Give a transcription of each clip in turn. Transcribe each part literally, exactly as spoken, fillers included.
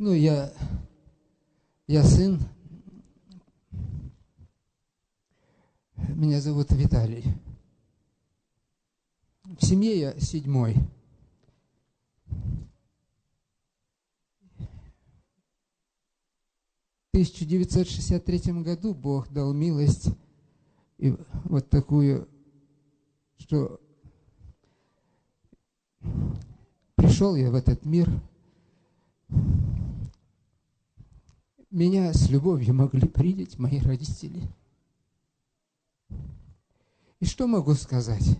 Ну, я, я сын. Меня зовут Виталий. В семье я седьмой. В тысяча девятьсот шестьдесят третьем году Бог дал милость и вот такую, что пришел я в этот мир. Меня с любовью могли принять мои родители. И что могу сказать?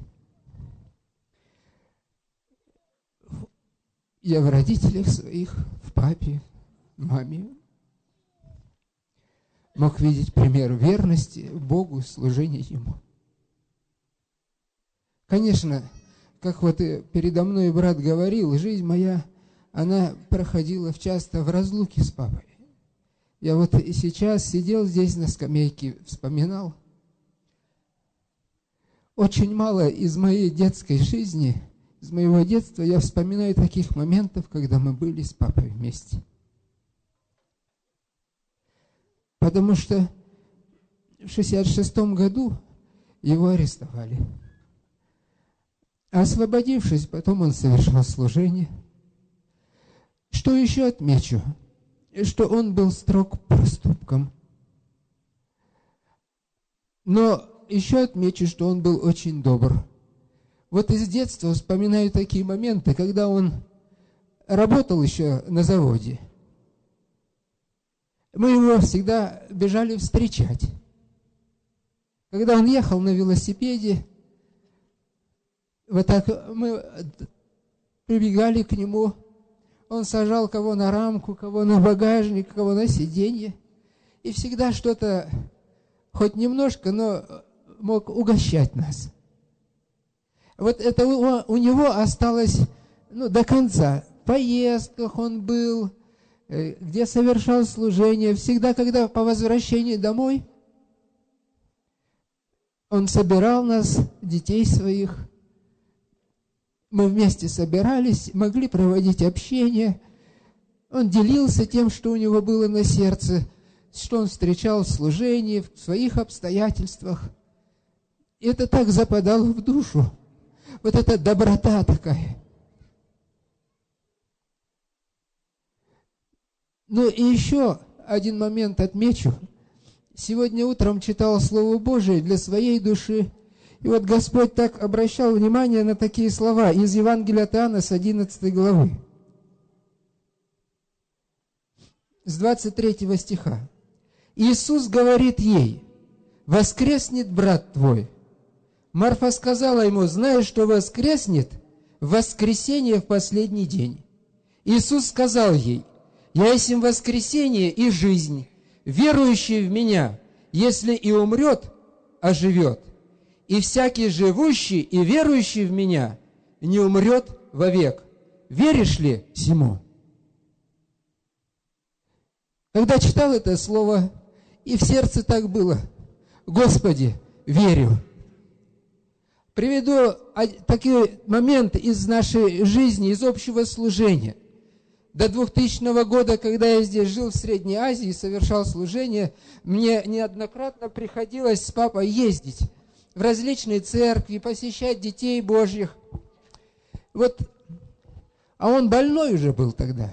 Я в родителях своих, в папе, в маме мог видеть пример верности Богу, служения Ему. Конечно, как вот и передо мной брат говорил, жизнь моя, она проходила часто в разлуке с папой. Я вот и сейчас сидел здесь на скамейке, вспоминал. Очень мало из моей детской жизни, из моего детства я вспоминаю таких моментов, когда мы были с папой вместе. Потому что в шестьдесят шестом году его арестовали. Освободившись, потом он совершил служение. Что еще отмечу? Что он был строг проступком. Но еще отмечу, что он был очень добр. Вот из детства вспоминаю такие моменты, когда он работал еще на заводе. Мы его всегда бежали встречать. Когда он ехал на велосипеде, вот так мы прибегали к нему. Он сажал кого на рамку, кого на багажник, кого на сиденье. И всегда что-то, хоть немножко, но мог угощать нас. Вот это у, у него осталось, ну, до конца. В поездках он был, где совершал служение. Всегда, когда по возвращении домой, он собирал нас, детей своих. Мы вместе собирались, могли проводить общение. Он делился тем, что у него было на сердце, что он встречал в служении, в своих обстоятельствах. И это так западало в душу. Вот эта доброта такая. Ну и еще один момент отмечу. Сегодня утром читал Слово Божие для своей души. И вот Господь так обращал внимание на такие слова из Евангелия от Иоанна с одиннадцатой главы. С двадцать третьего стиха. Иисус говорит ей: «Воскреснет брат твой». Марфа сказала ему: «Знаешь, что воскреснет в воскресенье в последний день». Иисус сказал ей: «Я есть им воскресение и жизнь. Верующий в Меня, если и умрет, оживет. И всякий живущий и верующий в Меня не умрет вовек. Веришь ли сему?» Когда читал это слово, и в сердце так было: «Господи, верю». Приведу такой момент из нашей жизни, из общего служения. До двухтысячного года, когда я здесь жил в Средней Азии и совершал служение, мне неоднократно приходилось с папой ездить в различные церкви, посещать детей Божьих. Вот, а он больной уже был тогда.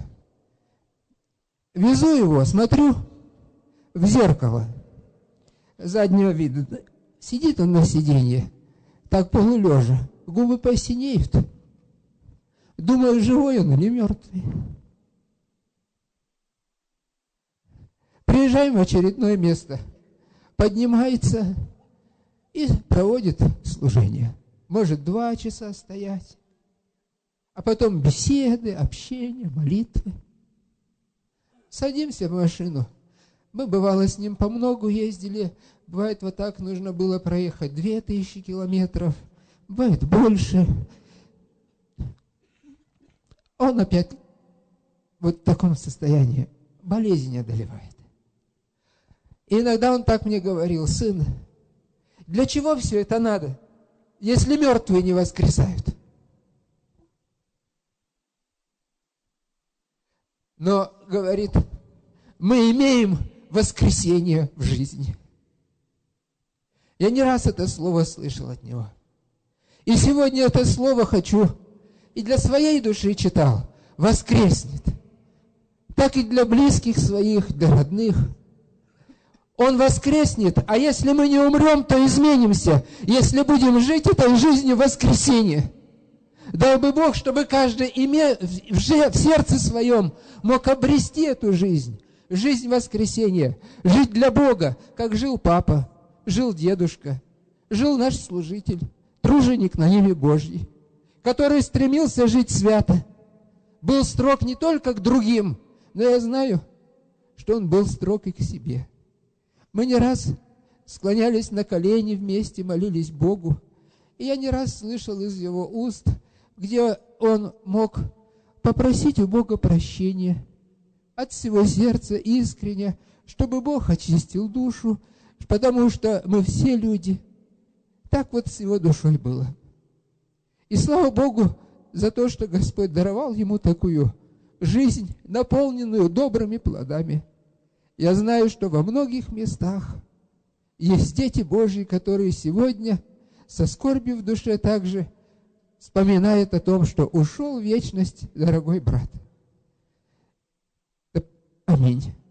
Везу его, смотрю в зеркало заднего вида. Сидит он на сиденье, так полулежа, губы посинеют. Думаю, живой он или мертвый. Приезжаем в очередное место, поднимается и проводит служение. Может два часа стоять, а потом беседы, общение, молитвы. Садимся в машину. Мы, бывало, с ним по многу ездили. Бывает, вот так нужно было проехать две тысячи километров. Бывает больше. Он опять вот в таком состоянии. Болезнь одолевает. И иногда он так мне говорил: «Сын, для чего все это надо, если мертвые не воскресают?» Но, говорит, мы имеем воскресение в жизни. Я не раз это слово слышал от него. И сегодня это слово хочу, и для своей души читал, воскреснет. Так и для близких своих, для родных. Он воскреснет, а если мы не умрем, то изменимся, если будем жить этой жизнью воскресения. Дай бы Бог, чтобы каждый име, в сердце своем мог обрести эту жизнь, жизнь воскресения, жить для Бога, как жил папа, жил дедушка, жил наш служитель, труженик на небе Божьей, который стремился жить свято, был строг не только к другим, но я знаю, что он был строг и к себе. Мы не раз склонялись на колени вместе, молились Богу, и я не раз слышал из его уст, где он мог попросить у Бога прощения от всего сердца искренне, чтобы Бог очистил душу, потому что мы все люди. Так вот с его душой было. И слава Богу за то, что Господь даровал ему такую жизнь, наполненную добрыми плодами. Я знаю, что во многих местах есть дети Божьи, которые сегодня со скорбью в душе также вспоминают о том, что ушел в вечность дорогой брат. Аминь.